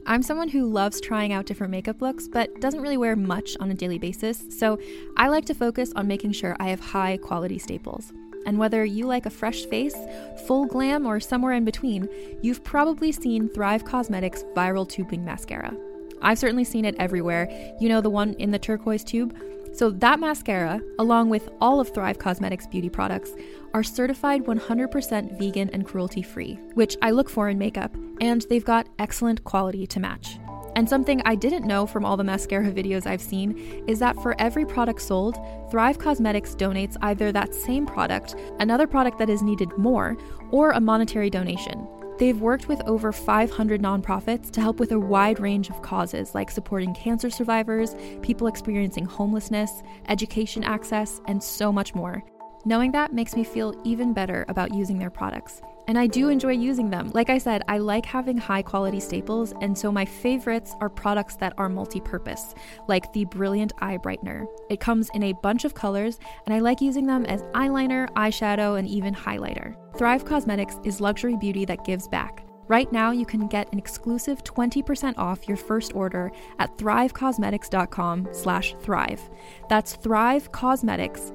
I'm someone who loves trying out different makeup looks, but doesn't really wear much on a daily basis, so I like to focus on making sure I have high quality staples. And whether you like a fresh face, full glam, or somewhere in between, you've probably seen Thrive Causemetics Viral Tubing Mascara. I've certainly seen it everywhere. You know, the one in the turquoise tube? So that mascara, along with all of Thrive Causemetics beauty products, are certified 100% vegan and cruelty-free, which I look for in makeup, and they've got excellent quality to match. And something I didn't know from all the mascara videos I've seen is that for every product sold, Thrive Causemetics donates either that same product, another product that is needed more, or a monetary donation. They've worked with over 500 nonprofits to help with a wide range of causes like supporting cancer survivors, people experiencing homelessness, education access, and so much more. Knowing that makes me feel even better about using their products. And I do enjoy using them. Like I said, I like having high quality staples, and so my favorites are products that are multi-purpose, like the Brilliant Eye Brightener. It comes in a bunch of colors, and I like using them as eyeliner, eyeshadow, and even highlighter. Thrive Causemetics is luxury beauty that gives back. Right now, you can get an exclusive 20% off your first order at thrivecausemetics.com/thrive. That's Thrive Causemetics,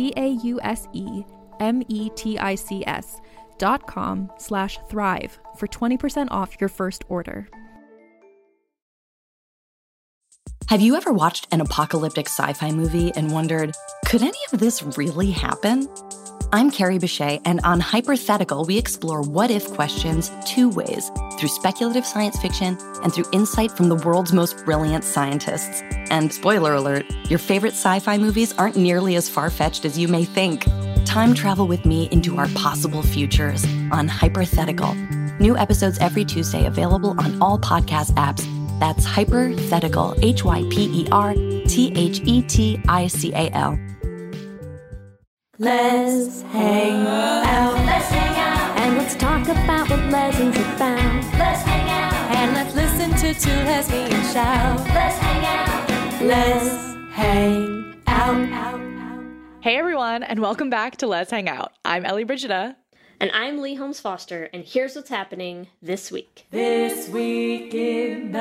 CAUSEMETICS.com/thrive for 20% off your first order. Have you ever watched an apocalyptic sci-fi movie and wondered, could any of this really happen? I'm Carrie Bechet, and on Hypothetical, we explore what-if questions two ways, through speculative science fiction and through insight from the world's most brilliant scientists. And spoiler alert, your favorite sci-fi movies aren't nearly as far-fetched as you may think. Time travel with me into our possible futures on Hypothetical. New episodes every Tuesday, available on all podcast apps. That's Hypothetical, HYPERTHETICAL. Let's hang out. Let's hang out. And let's talk about what lessons about. Let's hang out. And let's listen to two lesbians shout. Let's hang out. Let's hang out. Hey everyone, and welcome back to Let's Hang Out. I'm Ellie Brigida. And I'm Lee Holmes Foster, and here's what's happening this week. This week in the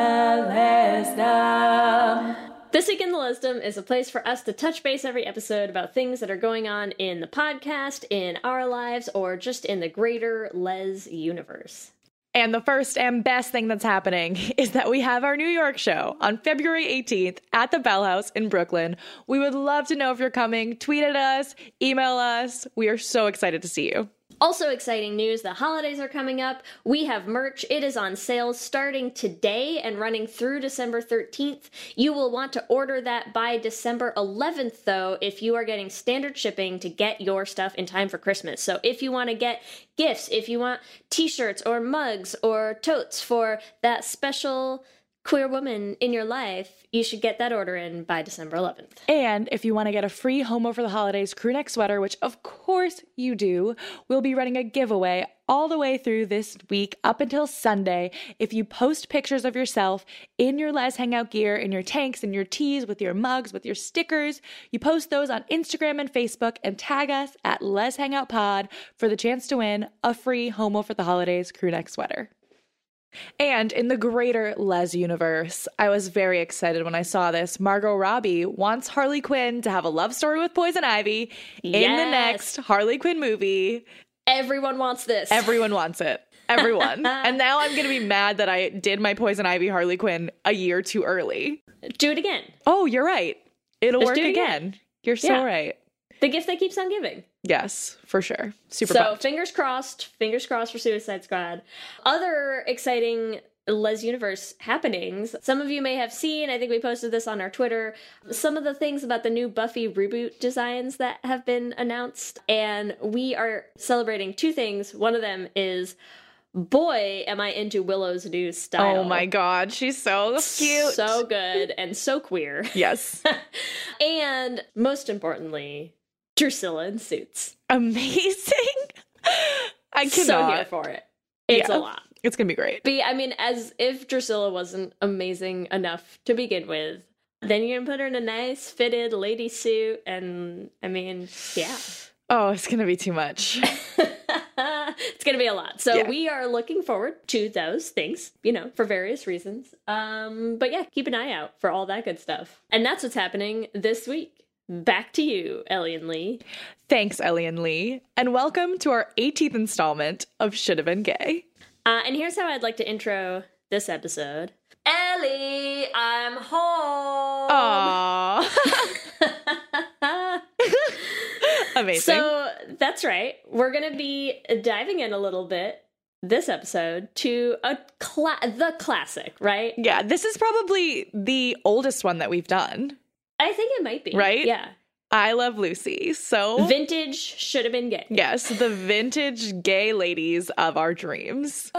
Lesdom. This Week in the Lesdom is a place for us to touch base every episode about things that are going on in the podcast, in our lives, or just in the greater Les universe. And the first and best thing that's happening is that we have our New York show on February 18th at the Bell House in Brooklyn. We would love to know if you're coming. Tweet at us, email us. We are so excited to see you. Also exciting news, the holidays are coming up. We have merch. It is on sale starting today and running through December 13th. You will want to order that by December 11th, though, if you are getting standard shipping to get your stuff in time for Christmas. So if you want to get gifts, if you want t-shirts or mugs or totes for that special queer woman in your life, you should get that order in by December 11th. And if you want to get a free Homo for the Holidays crew neck sweater, which of course you do, we'll be running a giveaway all the way through this week up until Sunday. If you post pictures of yourself in your Les Hangout gear, in your tanks, in your tees, with your mugs, with your stickers, you post those on Instagram and Facebook and tag us at Les Hangout Pod for the chance to win a free Homo for the Holidays crew neck sweater. And in the greater Les universe, I was very excited when I saw this. Margot Robbie wants Harley Quinn to have a love story with Poison Ivy in the next Harley Quinn movie. Everyone wants this. Everyone wants it. Everyone. And now I'm going to be mad that I did my Poison Ivy Harley Quinn a year too early. Do it again. Oh, you're right. It'll work again. You're so right. The gift that keeps on giving. Yes, for sure. Super So pumped. fingers crossed for Suicide Squad. Other exciting Les Universe happenings. Some of you may have seen, I think we posted this on our Twitter, some of the things about the new Buffy reboot designs that have been announced. And we are celebrating two things. One of them is, boy, am I into Willow's new style. Oh my God, she's so cute. So good and so queer. Yes. And most importantly, Drusilla in suits. Amazing. I cannot. So here for it. It's a lot. It's going to be great. But I mean, as if Drusilla wasn't amazing enough to begin with, then you're going to put her in a nice fitted lady suit. And I mean, yeah. Oh, it's going to be too much. It's going to be a lot. So Yeah. we are looking forward to those things, you know, for various reasons. But yeah, keep an eye out for all that good stuff. And that's what's happening this week. Back to you, Ellie and Lee. Thanks, Ellie and Lee. And welcome to our 18th installment of Should Have Been Gay. And here's how I'd like to intro this episode. Ellie, I'm home. Aww. Amazing. So that's right. We're going to be diving in a little bit this episode to the classic, right? Yeah, this is probably the oldest one that we've done. I think it might be. Right? Yeah. I Love Lucy. So Vintage Should Have Been Gay. yes, the vintage gay ladies of our dreams.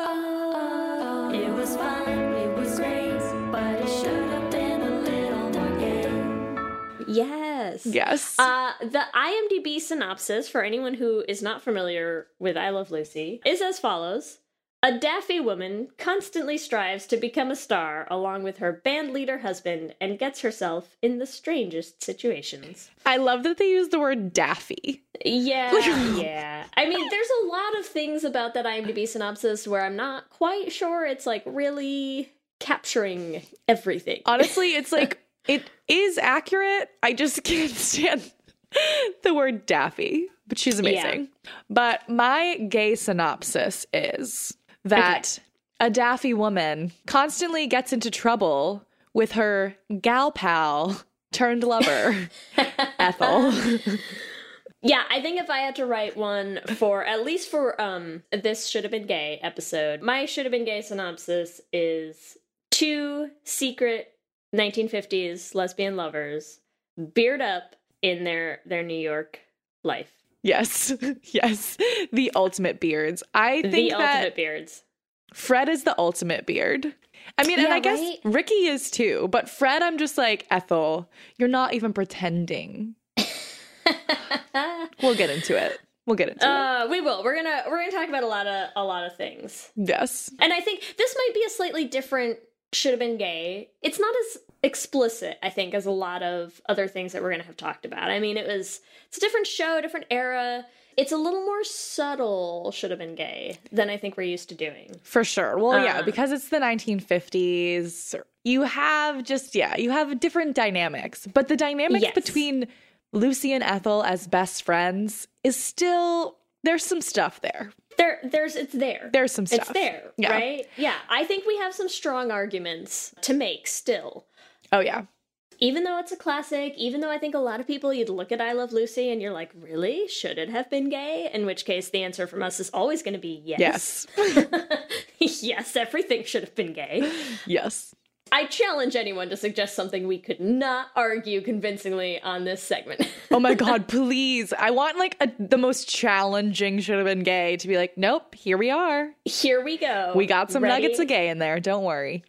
It was fun, it was great, but it should have been a little more gay. Yes. Yes. The IMDb synopsis, for anyone who is not familiar with I Love Lucy, is as follows. A daffy woman constantly strives to become a star along with her band leader husband and gets herself in the strangest situations. I love that they use the word daffy. Yeah, yeah. I mean, there's a lot of things about that IMDb synopsis where I'm not quite sure it's like really capturing everything. Honestly, it's like, it is accurate. I just can't stand the word daffy, but she's amazing. Yeah. But my gay synopsis is that a daffy woman constantly gets into trouble with her gal pal turned lover, Ethel. Yeah, I think if I had to write one for, at least for this Should Have Been Gay episode, my Should Have Been Gay synopsis is two secret 1950s lesbian lovers beard up in their New York life. Yes, yes. The ultimate beards. I think The that ultimate beards. Fred is the ultimate beard. I mean, and Yeah, I guess right? Ricky is too, but Fred, I'm just like, Ethel, you're not even pretending. We'll get into it. We will. We're gonna talk about a lot of things. Yes. And I think this might be a slightly different Should Have Been Gay. It's not as explicit, I think, as a lot of other things that we're going to have talked about. I mean, it's a different show, different era. It's a little more subtle Should Have Been Gay than I think we're used to doing. For sure. Well, yeah, because it's the 1950s, you have different dynamics. But the dynamics Yes. between Lucy and Ethel as best friends is still, there's some stuff there. It's there. There's some stuff. It's there, Yeah. right? Yeah, I think we have some strong arguments to make still. Oh, yeah. Even though it's a classic, even though I think a lot of people, you'd look at I Love Lucy and you're like, really? Should it have been gay? In which case, the answer from us is always going to be yes. Yes. Yes, everything should have been gay. Yes. I challenge anyone to suggest something we could not argue convincingly on this segment. Oh my God, please. I want like the most challenging Should Have Been Gay to be like, nope, here we are. Here we go. We got some Ready? nuggets of gay in there. Don't worry.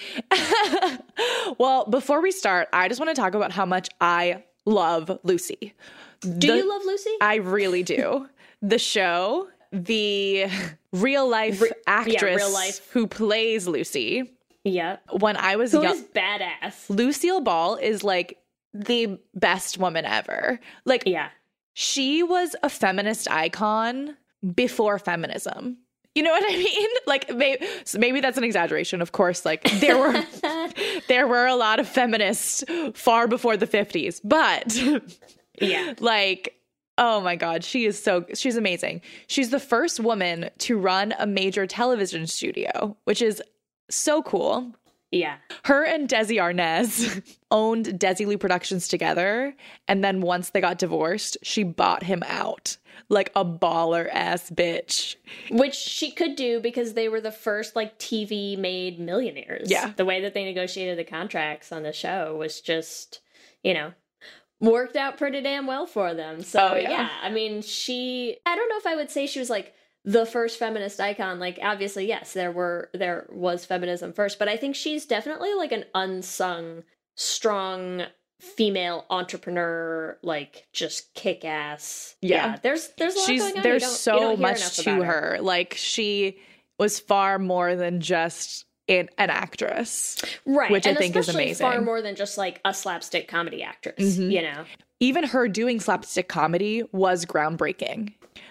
Well, before we start, I just want to talk about how much I love Lucy. Do you love Lucy? I really do. The show, the real life actress real life. who plays Lucy. Yeah. When I was Who young, is badass? Lucille Ball is like the best woman ever. Like, Yeah. she was a feminist icon before feminism. You know what I mean? Like, maybe that's an exaggeration. Of course, like there were a lot of feminists far before the 50s, but Yeah. like, oh my God, she's amazing. She's the first woman to run a major television studio, which is so cool. Yeah. Her and Desi Arnaz owned Desilu Productions together, and then once they got divorced, she bought him out like a baller ass bitch. Which she could do because they were the first like TV made millionaires. Yeah. The way that they negotiated the contracts on the show was just, worked out pretty damn well for them. So Oh, yeah. yeah, I mean, I don't know if I would say she was like the first feminist icon. Like, obviously, yes, there was feminism first, but I think she's definitely like an unsung, strong female entrepreneur, like just kick ass. Yeah. There's a lot going on. There's You so don't hear much enough to about her. Like, she was far more than just an actress. Right. Which and I think is especially amazing. far more than just like a slapstick comedy actress, Mm-hmm. Even her doing slapstick comedy was groundbreaking.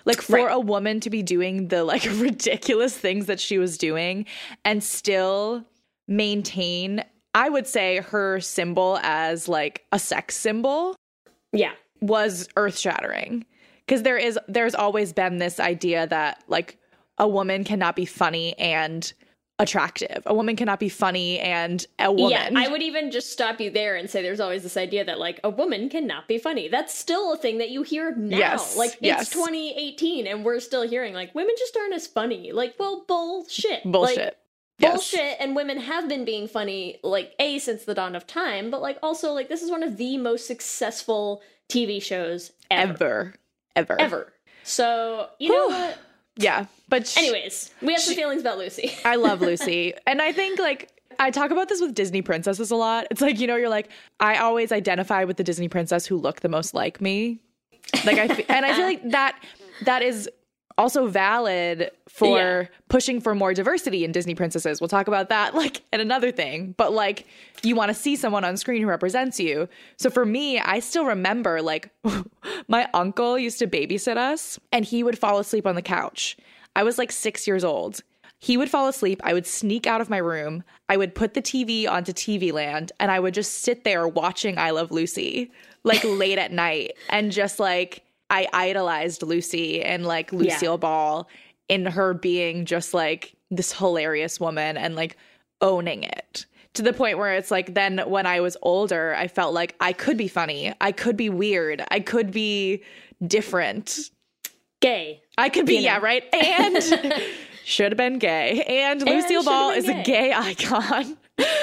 Like for Right. a woman to be doing the like ridiculous things that she was doing and still maintain, I would say, her symbol as like a sex symbol Yeah. was earth-shattering. Because there's always been this idea that like a woman cannot be funny and attractive. A woman cannot be funny and a woman. Yeah, I would even just stop you there and say there's always this idea that, like, a woman cannot be funny. That's still a thing that you hear now. Yes, Like, yes. it's 2018 and we're still hearing, like, women just aren't as funny. Like, well, bullshit. Bullshit. Like, Yes. bullshit, and women have been being funny, like, A, since the dawn of time, but, like, also, like, this is one of the most successful TV shows ever. Ever. So, you know Whew. what? Yeah. But Anyways, we have some feelings about Lucy. I love Lucy. And I think like I talk about this with Disney princesses a lot. It's like, you know, you're like, I always identify with the Disney princess who look the most like me. Like and I feel like that is also valid for Yeah. pushing for more diversity in Disney princesses. We'll talk about that like in another thing. But like you want to see someone on screen who represents you. So for me, I still remember like my uncle used to babysit us and he would fall asleep on the couch. I was like 6 years old. He would fall asleep. I would sneak out of my room. I would put the TV onto TV Land and I would just sit there watching I Love Lucy like late at night and just like I idolized Lucy and like Lucille Ball in her being just like this hilarious woman and like owning it to the point where it's like then when I was older, I felt like I could be funny. I could be weird. I could be different. Gay. I could be, You know. yeah, right? And should have been gay. And Lucille should've Ball been is a gay icon.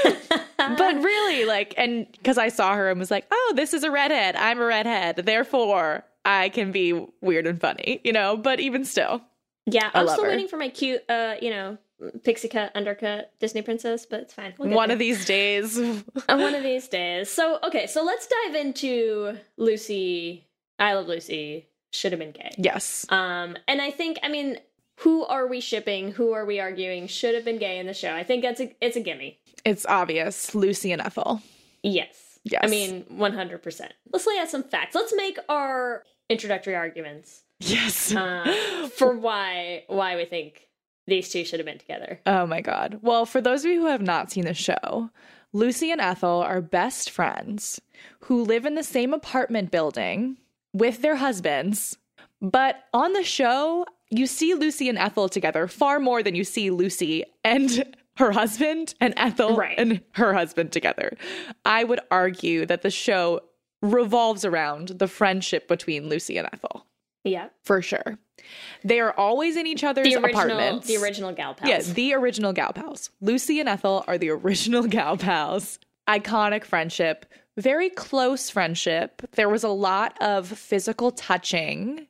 But really, like, and because I saw her and was like, oh, this is a redhead. I'm a redhead. Therefore, I can be weird and funny, you know? But even still. Yeah, I I'm love still her. waiting for my cute, pixie cut, undercut Disney princess, but it's fine. We'll get One there. of these days. One of these days. So, okay, so let's dive into Lucy. I Love Lucy. Should have been gay. Yes. And I think, I mean, who are we shipping? Who are we arguing should have been gay in the show? I think it's a gimme. It's obvious. Lucy and Ethel. Yes. Yes. I mean, 100%. Let's lay out some facts. Let's make our introductory arguments Yes. for why we think these two should have been together. Oh my God. Well, for those of you who have not seen the show, Lucy and Ethel are best friends who live in the same apartment building with their husbands. But on the show, you see Lucy and Ethel together far more than you see Lucy and her husband and Ethel Right. and her husband together. I would argue that the show revolves around the friendship between Lucy and Ethel. Yeah. For sure. They are always in each other's apartments. The original gal pals. Yeah, the original gal pals. Lucy and Ethel are the original gal pals. Iconic friendship, very close friendship. There was a lot of physical touching,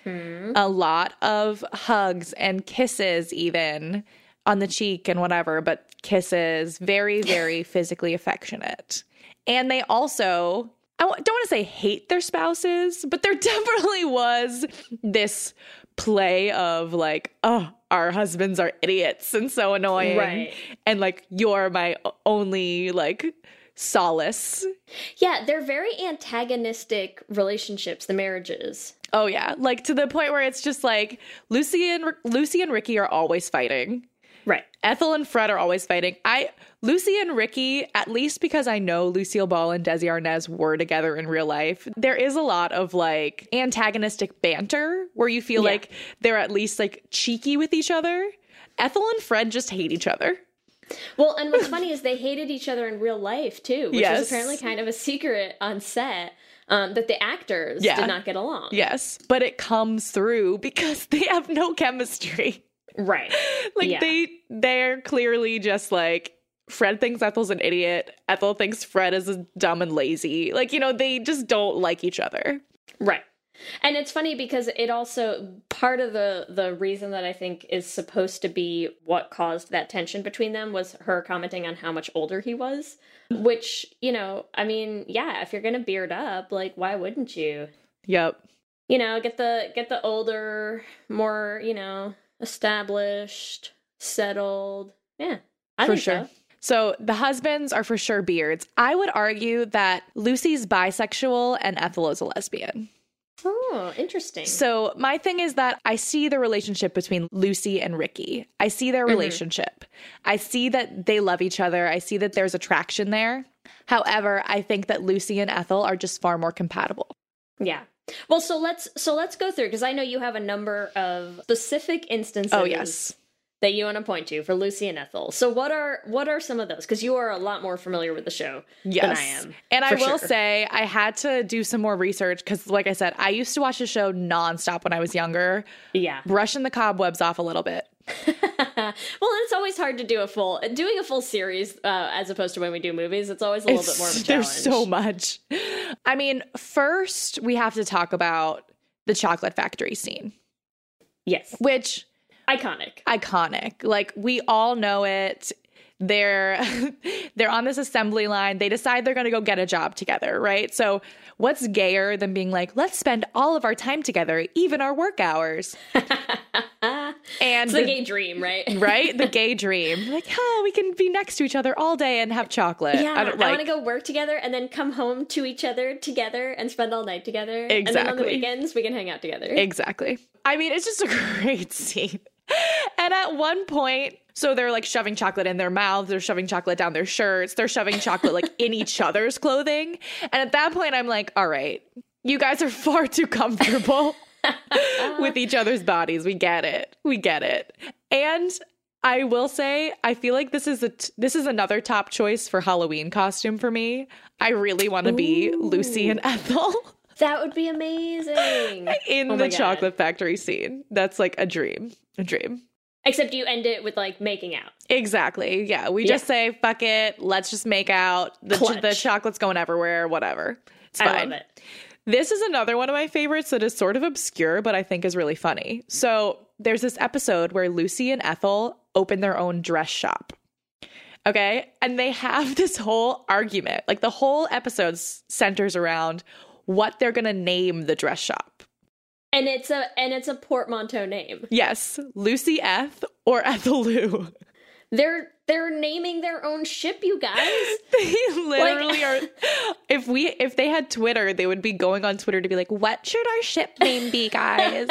a lot of hugs and kisses, even on the cheek and whatever, but kisses, very, very physically affectionate. And they also, don't want to say hate their spouses, but there definitely was this play of like, oh, our husbands are idiots and so annoying. Right. And like, you're my only like solace. Yeah, they're very antagonistic relationships, the marriages. Oh yeah. Like to the point where it's just like Lucy and Ricky are always fighting. Right. Ethel and Fred are always fighting. Lucy and Ricky, at least because I know Lucille Ball and Desi Arnaz were together in real life, there is a lot of like antagonistic banter where you feel like they're at least like cheeky with each other. Ethel and Fred just hate each other. Well, and what's funny is they hated each other in real life too, which Yes. was apparently kind of a secret on set, that the actors did not get along. Yes, but it comes through because they have no chemistry. Right. Like Yeah. they're clearly just like Fred thinks Ethel's an idiot. Ethel thinks Fred is dumb and lazy. Like, you know, they just don't like each other. Right. And it's funny because it also, part of the reason that I think is supposed to be what caused that tension between them was her commenting on how much older he was, which, you know, I mean, yeah, if you're going to beard up, like, why wouldn't you? Yep. You know, get the older, more, you know, established, settled. Yeah. I For think sure. so. So the husbands are for sure beards. I would argue that Lucy's bisexual and Ethel is a lesbian. Oh, interesting. So my thing is that I see the relationship between Lucy and Ricky. I see their relationship. I see that they love each other. I see that there's attraction there. However, I think that Lucy and Ethel are just far more compatible. Yeah. Well, so let's go through, because I know you have a number of specific instances. Oh, yes. That you want to point to for Lucy and Ethel. So what are some of those? Because you are a lot more familiar with the show than I am. And I will sure. say I had to do some more research because, like I said, I used to watch the show nonstop when I was younger. Yeah. Brushing the cobwebs off a little bit. Well, it's always hard to doing a full series as opposed to when we do movies. It's always a little bit more of a challenge. There's so much. I mean, first we have to talk about the chocolate factory scene. Yes. Which... Iconic. Like, we all know it. They're on this assembly line. They decide they're going to go get a job together, right? So what's gayer than being like, let's spend all of our time together, even our work hours? And it's the gay dream, right? Right? The gay dream. Like, we can be next to each other all day and have chocolate. Yeah, I want to go work together and then come home to each other together and spend all night together. Exactly. And then on the weekends, we can hang out together. Exactly. I mean, it's just a great scene. And at one point, so they're like shoving chocolate in their mouths, they're shoving chocolate down their shirts, they're shoving chocolate like in each other's clothing. And at that point, I'm like, all right, you guys are far too comfortable with each other's bodies. We get it. And I will say, I feel like this is another top choice for Halloween costume for me. I really want to be Lucy and Ethel. That would be amazing. In the chocolate factory scene. That's like a dream. Except you end it with like making out. Exactly. Yeah. We just say, fuck it. Let's just make out. The chocolate's going everywhere. Whatever. It's fine. I love it. This is another one of my favorites that is sort of obscure, but I think is really funny. So there's this episode where Lucy and Ethel open their own dress shop. Okay. And they have this whole argument. Like, the whole episode centers around what they're going to name the dress shop. And it's a portmanteau name. Yes, Lucy Eth or Ethel Lou. They're naming their own ship, you guys. They literally are. If they had Twitter, they would be going on Twitter to be like, "What should our ship name be, guys?"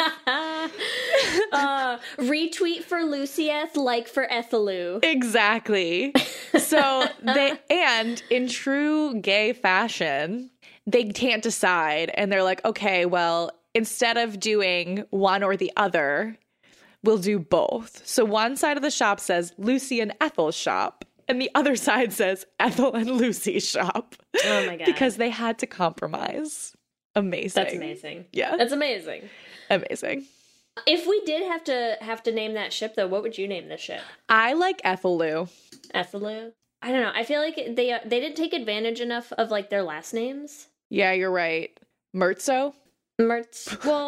Retweet for Lucy Eth, like for Ethel Lou. Exactly. So and in true gay fashion, they can't decide, and they're like, "Okay, well, instead of doing one or the other, we'll do both." So one side of the shop says Lucy and Ethel's shop, and the other side says Ethel and Lucy's shop. Oh my God. Because they had to compromise. Amazing. That's amazing. Yeah. That's amazing. Amazing. If we did have to name that ship, though, what would you name the ship? I like Ethel Lou. Ethel Lou? I don't know. I feel like they didn't take advantage enough of like their last names. Yeah, you're right. Mertzo? Mertzardo.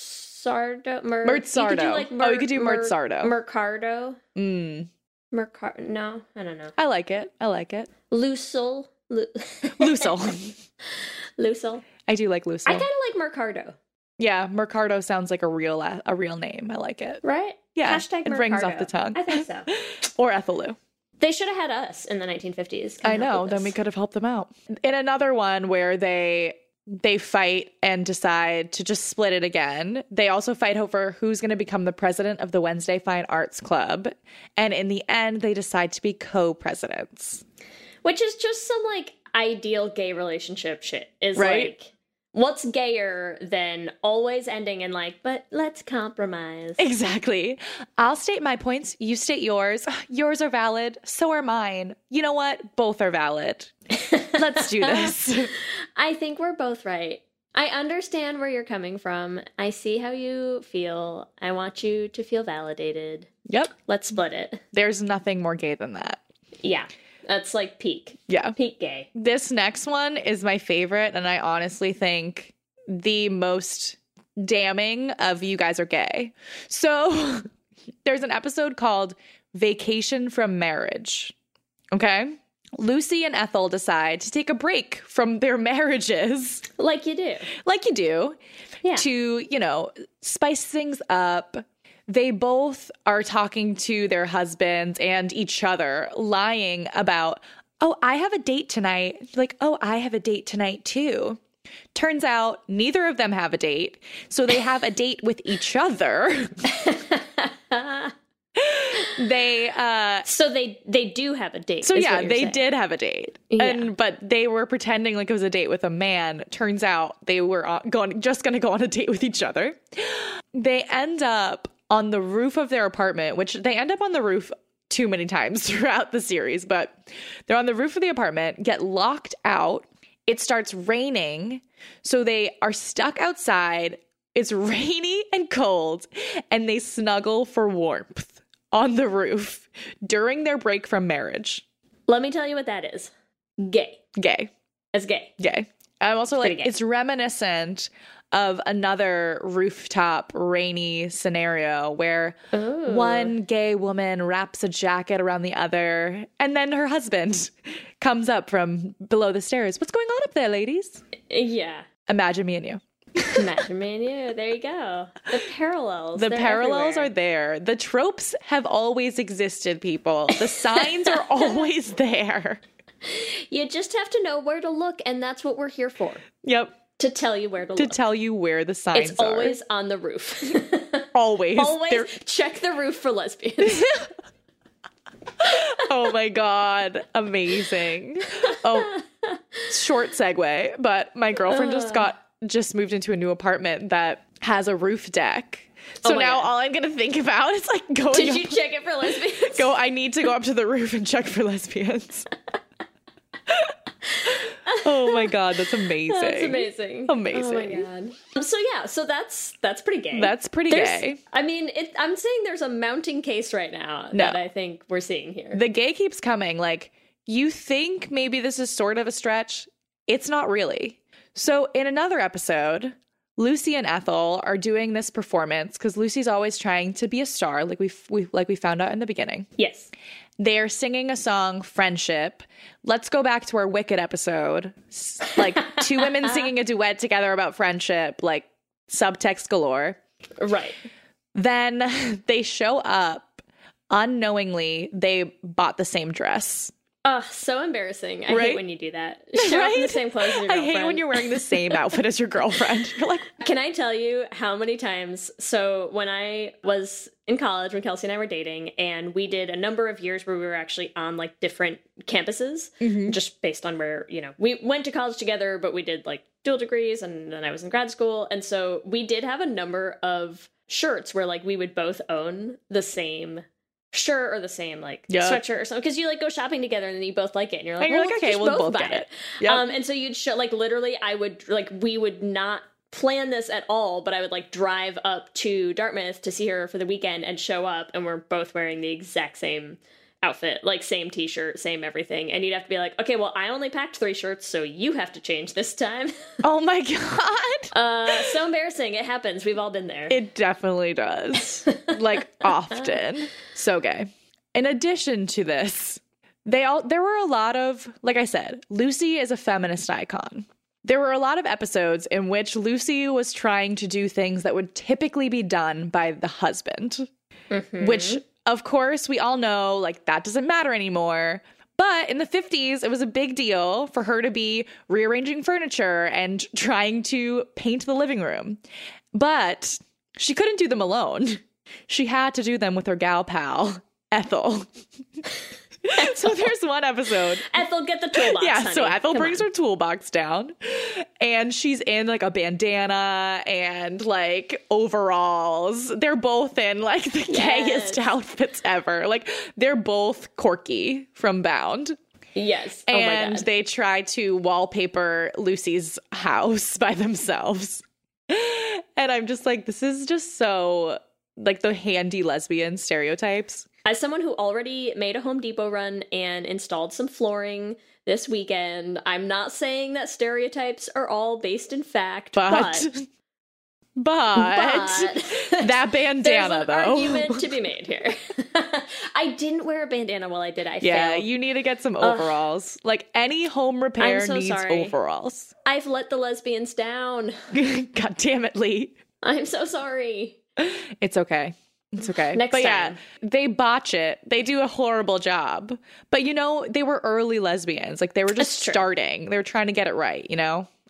Mertzardo. You could do Mertzardo. Mercado. Mm. No, I don't know. I like it. Lucille. Lucille. Lucille. I do like Lucille. I kind of like Mercado. Yeah, Mercado sounds like a real name. I like it. Right? Yeah. Hashtag it Mercado. rings off the tongue. I think so. Or Ethel Lou. They should have had us in the 1950s. I know. Then we could have helped them out. In another one where they fight and decide to just split it again. They also fight over who's going to become the president of the Wednesday Fine Arts Club. And in the end, they decide to be co-presidents. Which is just some, like, ideal gay relationship shit. Is, right. Like, what's gayer than always ending in, like, but let's compromise. Exactly. I'll state my points. You state yours. Yours are valid. So are mine. You know what? Both are valid. Let's do this. I think we're both right. I understand where you're coming from. I see how you feel. I want you to feel validated. Yep. Let's split it. There's nothing more gay than that. Yeah. That's like peak. Yeah. Peak gay. This next one is my favorite, and I honestly think the most damning of you guys are gay. So there's an episode called Vacation from Marriage. Okay? Lucy and Ethel decide to take a break from their marriages. Like you do. Yeah. To, spice things up. They both are talking to their husbands and each other, lying about, oh, I have a date tonight. Like, oh, I have a date tonight too. Turns out neither of them have a date, so they have a date with each other. So they do have a date. So is yeah, what you're they saying. did have a date, Yeah. but they were pretending like it was a date with a man. Turns out they were going to go on a date with each other. They end up on the roof of their apartment, which they end up on the roof too many times throughout the series, but they're on the roof of the apartment, get locked out. It starts raining, so they are stuck outside. It's rainy and cold, and they snuggle for warmth on the roof during their break from marriage. Let me tell you what that is. Gay. Gay. That's gay. Gay. I'm also Pretty like, gay. it's reminiscent of another rooftop rainy scenario where one gay woman wraps a jacket around the other, and then her husband comes up from below the stairs. What's going on up there, ladies? Yeah. Imagine me and you. Imagine me and you. There you go. The parallels. The they're parallels everywhere. are there. The tropes have always existed, people. The signs are always there. You just have to know where to look, and that's what we're here for. Yep. To tell you where to To look. tell you where the signs It's always on the roof. are. Always. Always They're- check the roof for lesbians. Oh my God. Amazing. Oh, short segue, but my girlfriend just moved into a new apartment that has a roof deck. So Oh my now God. all I'm going to think about is like going Did up, you check it for lesbians? I need to go up to the roof and check for lesbians. Oh my God. That's amazing. That's amazing. Amazing. Oh my God. So that's pretty gay. That's pretty gay. I mean, I'm saying there's a mounting case right now No. that I think we're seeing here. The gay keeps coming. Like, you think maybe this is sort of a stretch. It's not really. So in another episode, Lucy and Ethel are doing this performance because Lucy's always trying to be a star, like we found out in the beginning. Yes. They're singing a song, Friendship. Let's go back to our Wicked episode. Like, two women singing a duet together about friendship, like subtext galore. Right. Then they show up. Unknowingly, they bought the same dress. Oh, so embarrassing. I Right? hate when you do that. Show up in the same clothes as your I girlfriend. hate when you're wearing the same outfit as your girlfriend. You're like, Can I tell you how many times? So when I was in college, when Kelsey and I were dating, and we did a number of years where we were actually on like different campuses, just based on where, we went to college together, but we did like dual degrees, and then I was in grad school. And so we did have a number of shirts where like we would both own the same shirt or the same like sweatshirt or something, because you like go shopping together and then you both like it and you're like, And you're well, like, let's okay, just we'll both buy get it. it. Yep. And so you'd show like literally we would not plan this at all, but I would like drive up to Dartmouth to see her for the weekend and show up, and we're both wearing the exact same outfit, like same t-shirt, same everything, and you'd have to be like, okay, well, I only packed 3 shirts, so you have to change this time. oh my God. So embarrassing. It happens. We've all been there. It definitely does. Like, often. So gay. In addition to this, there were a lot of, like I said, Lucy is a feminist icon. There were a lot of episodes in which Lucy was trying to do things that would typically be done by the husband, which, of course, we all know, like, that doesn't matter anymore. But in the 50s, it was a big deal for her to be rearranging furniture and trying to paint the living room. But she couldn't do them alone. She had to do them with her gal pal, Ethel. So there's one episode. Ethel, get the toolbox, Yeah, so honey. Ethel Come brings on. her toolbox down, and she's in like a bandana and like overalls. They're both in like the gayest outfits ever. Like, they're both Corky from Bound. Yes. Oh And my God. they try to wallpaper Lucy's house by themselves. And I'm just like, this is just so like the handy lesbian stereotypes. As someone who already made a Home Depot run and installed some flooring this weekend, I'm not saying that stereotypes are all based in fact, But that bandana, there's an though. argument to be made here. I didn't wear a bandana while I did. I Yeah, failed. you need to get some overalls. Like, any home repair I'm so needs sorry. overalls. I've let the lesbians down. God damn it, Lee. I'm so sorry. It's okay. It's okay. Next but time. yeah, they botch it. They do a horrible job. But they were early lesbians. Like, they were just That's true. starting. They were trying to get it right,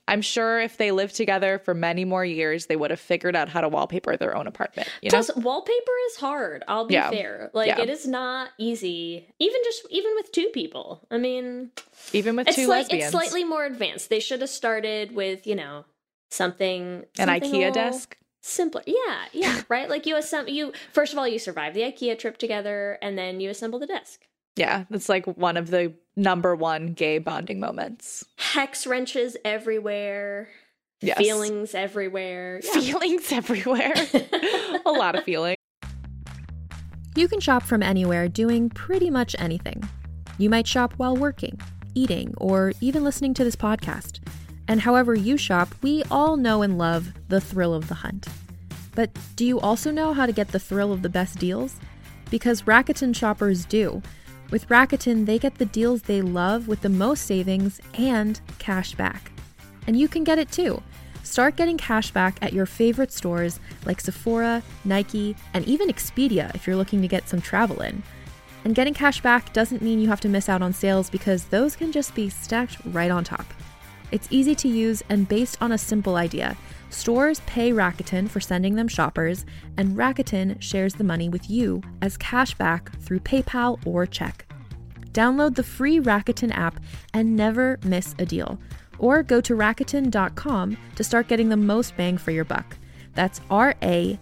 I'm sure if they lived together for many more years, they would have figured out how to wallpaper their own apartment. You know? Plus, wallpaper is hard. I'll be fair. Like, it is not easy. Even with two people. I mean, even with two lesbians. It's slightly more advanced. They should have started with, something an IKEA desk. Simpler. Yeah, right? Like first of all, you survive the IKEA trip together, and then you assemble the desk. Yeah, that's like one of the number one gay bonding moments. Hex wrenches everywhere. Yes. Feelings everywhere. Yeah. Feelings everywhere. A lot of feeling. You can shop from anywhere doing pretty much anything. You might shop while working, eating, or even listening to this podcast. And however you shop, we all know and love the thrill of the hunt. But do you also know how to get the thrill of the best deals? Because Rakuten shoppers do. With Rakuten, they get the deals they love with the most savings and cash back. And you can get it too. Start getting cash back at your favorite stores like Sephora, Nike, and even Expedia if you're looking to get some travel in. And getting cash back doesn't mean you have to miss out on sales because those can just be stacked right on top. It's easy to use and based on a simple idea. Stores pay Rakuten for sending them shoppers, and Rakuten shares the money with you as cash back through PayPal or check. Download the free Rakuten app and never miss a deal. Or go to Rakuten.com to start getting the most bang for your buck. That's Rakuten.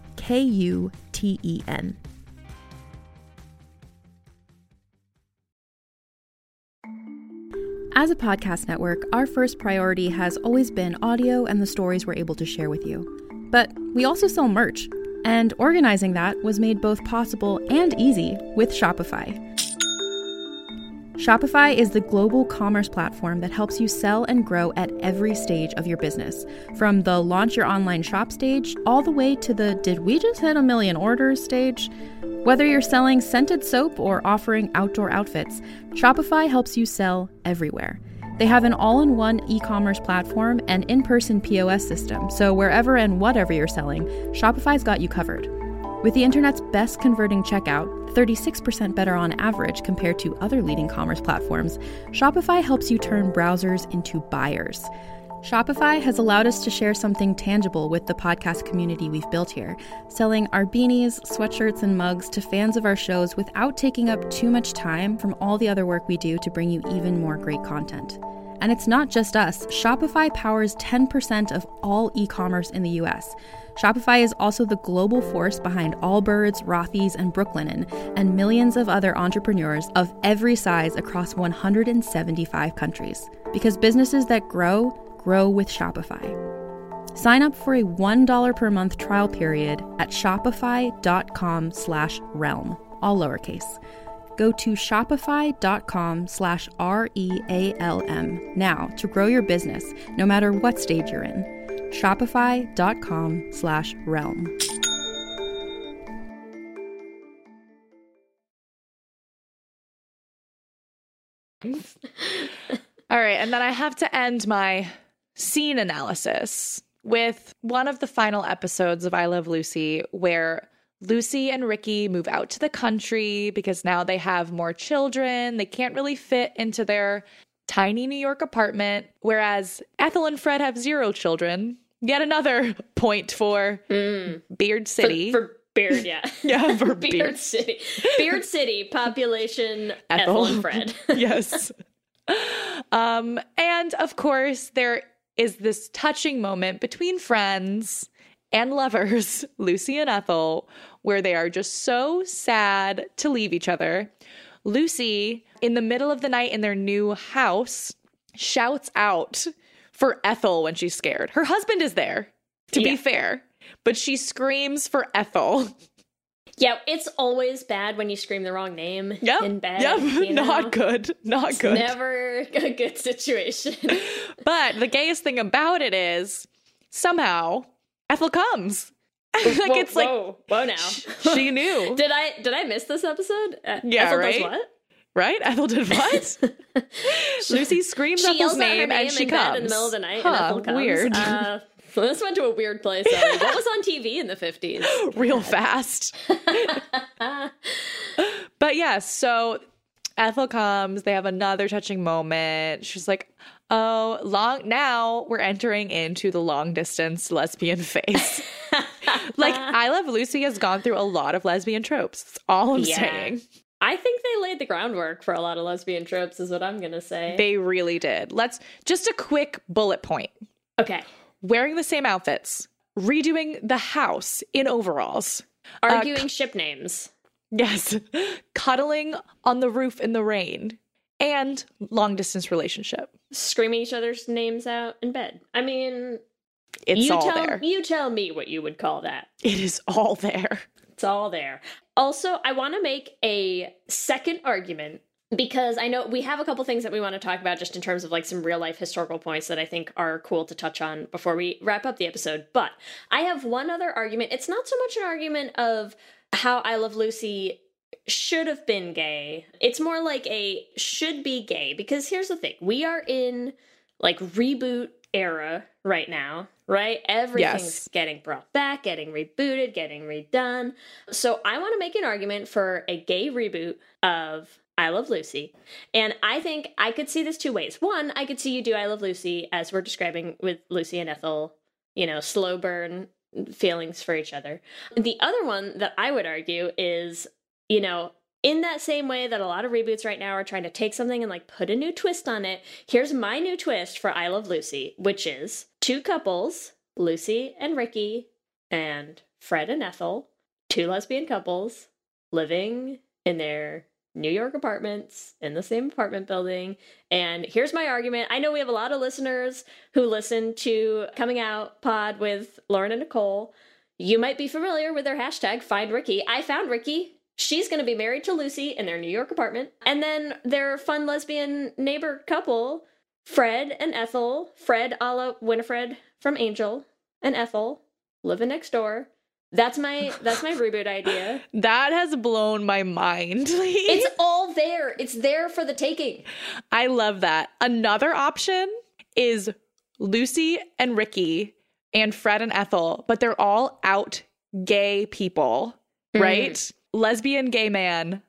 As a podcast network, our first priority has always been audio and the stories we're able to share with you. But we also sell merch, and organizing that was made both possible and easy with Shopify. Shopify is the global commerce platform that helps you sell and grow at every stage of your business, from the launch your online shop stage all the way to the did we just hit 1 million orders stage. Whether you're selling scented soap or offering outdoor outfits, Shopify helps you sell everywhere. They have an all-in-one e-commerce platform and in-person POS system, so wherever and whatever you're selling, Shopify's got you covered. With the internet's best converting checkout, 36% better on average compared to other leading commerce platforms, Shopify helps you turn browsers into buyers. Shopify has allowed us to share something tangible with the podcast community we've built here, selling our beanies, sweatshirts, and mugs to fans of our shows without taking up too much time from all the other work we do to bring you even more great content. And it's not just us. Shopify powers 10% of all e-commerce in the US. Shopify is also the global force behind Allbirds, Rothy's, and Brooklinen, and millions of other entrepreneurs of every size across 175 countries. Because businesses that grow with Shopify. Sign up for a $1 per month trial period at shopify.com/realm, all lowercase. Go to shopify.com/REALM now to grow your business, no matter what stage you're in. Shopify.com/realm. All right, and then I have to end my scene analysis with one of the final episodes of I Love Lucy, where Lucy and Ricky move out to the country because now they have more children. They can't really fit into their tiny New York apartment, whereas Ethel and Fred have 0 children. Yet another point for Beard City. For Beard, yeah. Yeah, for Beard City. Beard City, population, Ethel and Fred. Yes. And of course, there is this touching moment between friends and lovers, Lucy and Ethel, where they are just so sad to leave each other. Lucy, in the middle of the night in their new house, shouts out for Ethel when she's scared. Her husband is there, to be fair, but she screams for Ethel. Yeah, it's always bad when you scream the wrong name in bed. Yep, you know? Not good. Not good. Never a good situation. But the gayest thing about it is, somehow, Ethel comes. Whoa now. She knew. Did I miss this episode? Yeah, Ethel right? does what? Right? Ethel did what? Lucy screams Ethel's name and she comes. In the middle of the night and Ethel comes. Weird. This went to a weird place. What was on TV in the 50s? Real fast. But yeah, so Ethel comes, they have another touching moment. She's like, oh, now we're entering into the long distance lesbian phase. Like, I Love Lucy has gone through a lot of lesbian tropes. That's all I'm saying. I think they laid the groundwork for a lot of lesbian tropes, is what I'm going to say. They really did. Just a quick bullet point. Okay. Wearing the same outfits, redoing the house in overalls. Arguing ship names. Yes. Cuddling on the roof in the rain. And long distance relationship. Screaming each other's names out in bed. I mean, it's all there. You tell me what you would call that. It is all there. It's all there. Also, I want to make a second argument because I know we have a couple things that we want to talk about just in terms of like some real life historical points that I think are cool to touch on before we wrap up the episode. But I have one other argument. It's not so much an argument of how I Love Lucy should have been gay. It's more like a should be gay, because here's the thing. We are in like reboot era right now, right? Everything's getting brought back, getting rebooted, getting redone. So I want to make an argument for a gay reboot of I Love Lucy. And I think I could see this two ways. One, I could see you do I Love Lucy as we're describing with Lucy and Ethel, you know, slow burn feelings for each other. The other one that I would argue is, you know, in that same way that a lot of reboots right now are trying to take something and like put a new twist on it, here's my new twist for I Love Lucy, which is two couples, Lucy and Ricky, and Fred and Ethel, two lesbian couples living in their New York apartments in the same apartment building. And here's my argument. I know we have a lot of listeners who listen to Coming Out Pod with Lauren and Nicole. You might be familiar with their hashtag, Find Ricky. I found Ricky. She's going to be married to Lucy in their New York apartment. And then their fun lesbian neighbor couple, Fred and Ethel. Fred a la Winifred from Angel, and Ethel living next door. That's my reboot idea. That has blown my mind. It's all there. It's there for the taking. I love that. Another option is Lucy and Ricky and Fred and Ethel, but they're all out gay people, right? Lesbian gay man,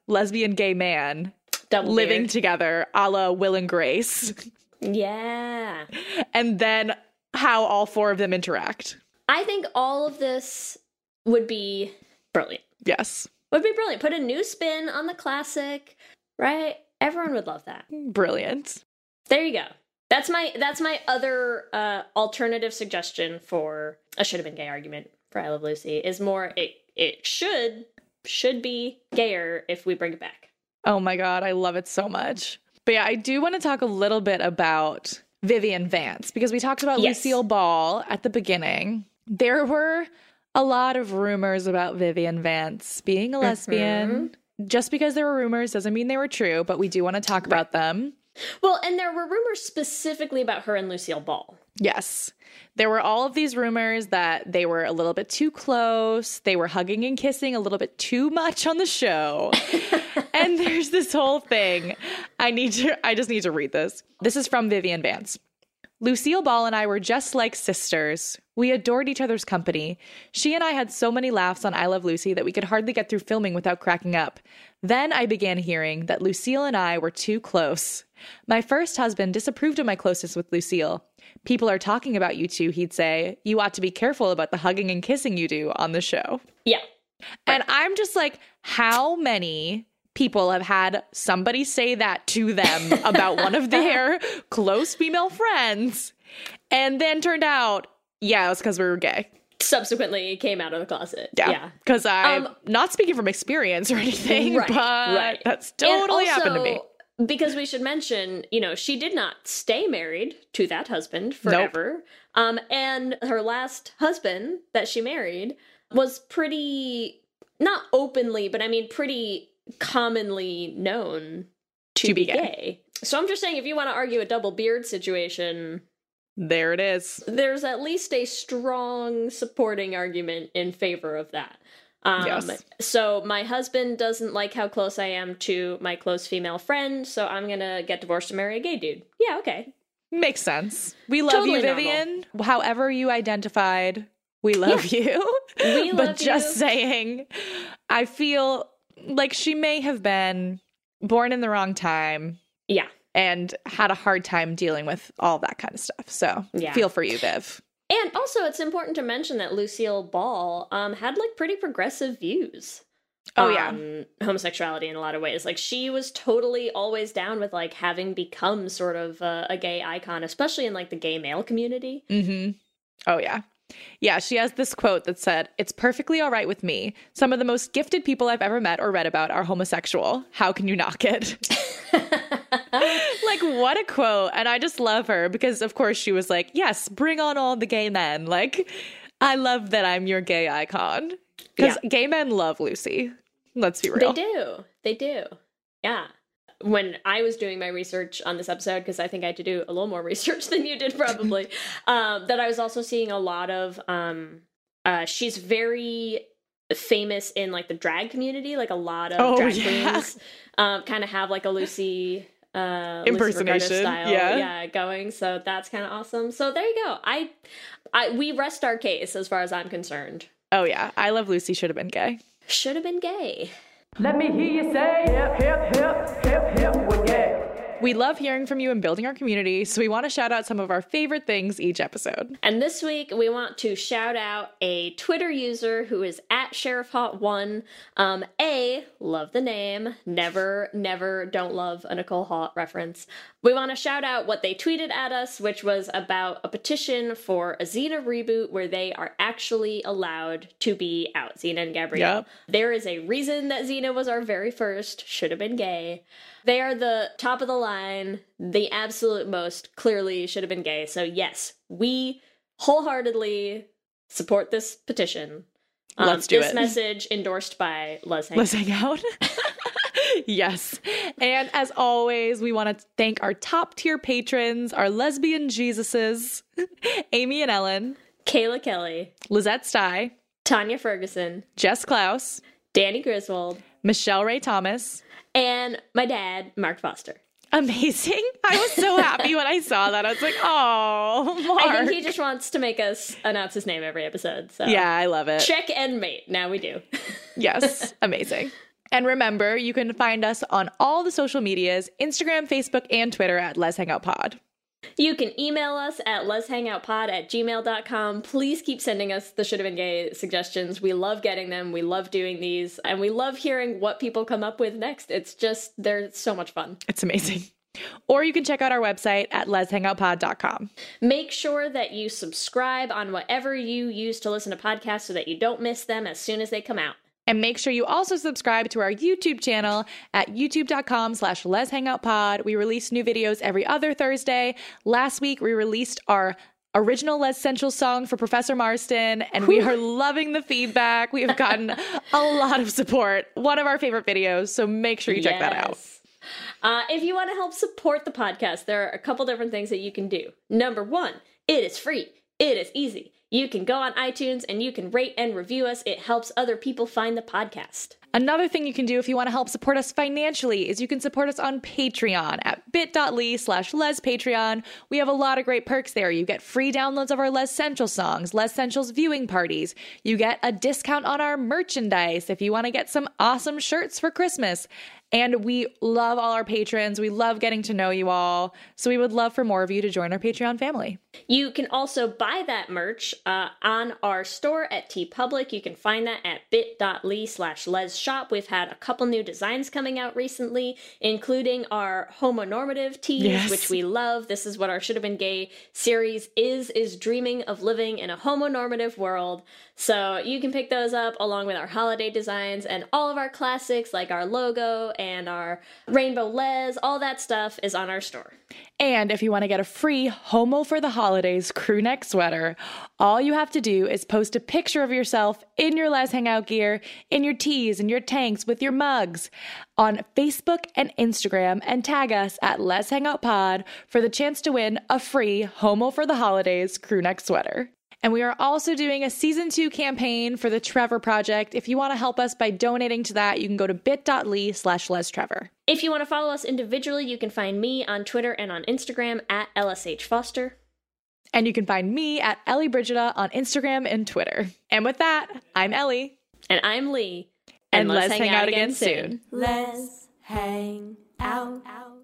Double living beard. together, a la Will and Grace. Yeah. And then how all four of them interact. I think all of this would be brilliant. Yes. Would be brilliant. Put a new spin on the classic, right? Everyone would love that. Brilliant. There you go. That's my other alternative suggestion for a should have been gay argument for I Love Lucy is more it should be gayer if we bring it back. Oh my God, I love it so much. But yeah, I do want to talk a little bit about Vivian Vance because we talked about Lucille Ball at the beginning. There were a lot of rumors about Vivian Vance being a lesbian. Just because there were rumors doesn't mean they were true, but we do want to talk about them. Well, and there were rumors specifically about her and Lucille Ball. Yes. There were all of these rumors that they were a little bit too close. They were hugging and kissing a little bit too much on the show. And there's this whole thing. I just need to read this. This is from Vivian Vance. Lucille Ball and I were just like sisters. We adored each other's company. She and I had so many laughs on I Love Lucy that we could hardly get through filming without cracking up. Then I began hearing that Lucille and I were too close. My first husband disapproved of my closeness with Lucille. People are talking about you two, he'd say. You ought to be careful about the hugging and kissing you do on the show. Yeah. And I'm just like, how many people have had somebody say that to them about one of their close female friends and then turned out, yeah, it was because we were gay. Subsequently came out of the closet. Yeah. Because I'm not speaking from experience or anything, but that's totally happened to me. Because we should mention, you know, she did not stay married to that husband forever. Nope. And her last husband that she married was pretty, not openly, but I mean pretty commonly known to be gay. So I'm just saying, if you want to argue a double beard situation, there it is. There's at least a strong supporting argument in favor of that. Yes. So my husband doesn't like how close I am to my close female friend, so I'm gonna get divorced and marry a gay dude. Yeah, okay. Makes sense. We love you, Vivian. Normal. However you identified, we love you. We love but just saying, I feel like she may have been born in the wrong time Yeah. and had a hard time dealing with all that kind of stuff. So Yeah. feel for you, Viv. And also, it's important to mention that Lucille Ball had like pretty progressive views. Oh, yeah. on homosexuality in a lot of ways. Like, she was totally always down with like having become sort of a gay icon, especially in like the gay male community. Mm-hmm. Oh, yeah. Yeah, she has this quote that said, "It's perfectly all right with me. Some of the most gifted people I've ever met or read about are homosexual. How can you knock it?" Like, what a quote. And I just love her because, of course, she was like, yes, bring on all the gay men. Like, I love that I'm your gay icon. Because gay men love Lucy. Let's be real. They do. Yeah. When I was doing my research on this episode, because I think I had to do a little more research than you did probably, that I was also seeing a lot of, she's very famous in like the drag community. Like a lot of drag queens kind of have like a Lucy impersonation style going. So that's kind of awesome. So there you go. We rest our case as far as I'm concerned. Oh, yeah. I Love Lucy should have been gay. Should have been gay. Let me hear you say hip, hip, hip, hip, hip, we're gay. We love hearing from you and building our community, so we want to shout out some of our favorite things each episode. And this week, we want to shout out a Twitter user who is at SheriffHot1. Love the name. Never don't love a Nicole Haught reference. We want to shout out what they tweeted at us, which was about a petition for a Xena reboot where they are actually allowed to be out, Xena and Gabrielle. Yep. There is a reason that Xena was our very first, should have been gay. They are the top of the line, the absolute most, clearly should have been gay. So yes, we wholeheartedly support this petition. Let's do this it. Message endorsed by Les Hang. Let's hang out. Yes. And as always, we want to thank our top tier patrons, our lesbian Jesuses, Amy and Ellen, Kayla Kelly, Lizette Stye, Tanya Ferguson, Jess Klaus, Danny Griswold, Michelle Ray Thomas, and my dad, Mark Foster. Amazing. I was so happy when I saw that. I was like, oh, Mark. I think he just wants to make us announce his name every episode. So Yeah, I love it. check and mate. Now we do. Yes, amazing. And remember, you can find us on all the social medias, Instagram, Facebook, and Twitter at Let's Hang Out Pod. You can email us at letshangoutpod@gmail.com. Please keep sending us the Should Have Been Gay suggestions. We love getting them. We love doing these. And we love hearing what people come up with next. It's just, they're so much fun. It's amazing. Or you can check out our website at letshangoutpod.com. Make sure that you subscribe on whatever you use to listen to podcasts so that you don't miss them as soon as they come out. And make sure you also subscribe to our YouTube channel at youtube.com/LesHangoutPod. We release new videos every other Thursday. Last week, we released our original Les Central song for Professor Marston, and we are loving the feedback. We have gotten a lot of support. One of our favorite videos, so make sure you check that out. If you want to help support the podcast, there are a couple different things that you can do. Number one, it is free. It is easy. You can go on iTunes and you can rate and review us. It helps other people find the podcast. Another thing you can do if you want to help support us financially is you can support us on Patreon at bit.ly/LesPatreon. We have a lot of great perks there. You get free downloads of our Les Central songs, Les Central's viewing parties. You get a discount on our merchandise if you want to get some awesome shirts for Christmas. And we love all our patrons. We love getting to know you all. So we would love for more of you to join our Patreon family. You can also buy that merch on our store at TeePublic. You can find that at bit.ly/LesShop. We've had a couple new designs coming out recently, including our homonormative tees, which we love. This is what our Should Have Been Gay series is dreaming of living in a homonormative world. So you can pick those up along with our holiday designs and all of our classics like our logo and our rainbow les. All that stuff is on our store. And if you want to get a free Homo for the Holidays crew neck sweater, all you have to do is post a picture of yourself in your Les Hangout gear, in your tees and your tanks with your mugs on Facebook and Instagram, and tag us at Les Hangout Pod for the chance to win a free Homo for the Holidays crew neck sweater. And we are also doing a season 2 campaign for the Trevor Project. If you want to help us by donating to that, you can go to bit.ly/LesTrevor. If you want to follow us individually, you can find me on Twitter and on Instagram at LSH Foster. And you can find me at Ellie Brigida on Instagram and Twitter. And with that, I'm Ellie. And I'm Lee. And let's hang out again soon. Let's hang out.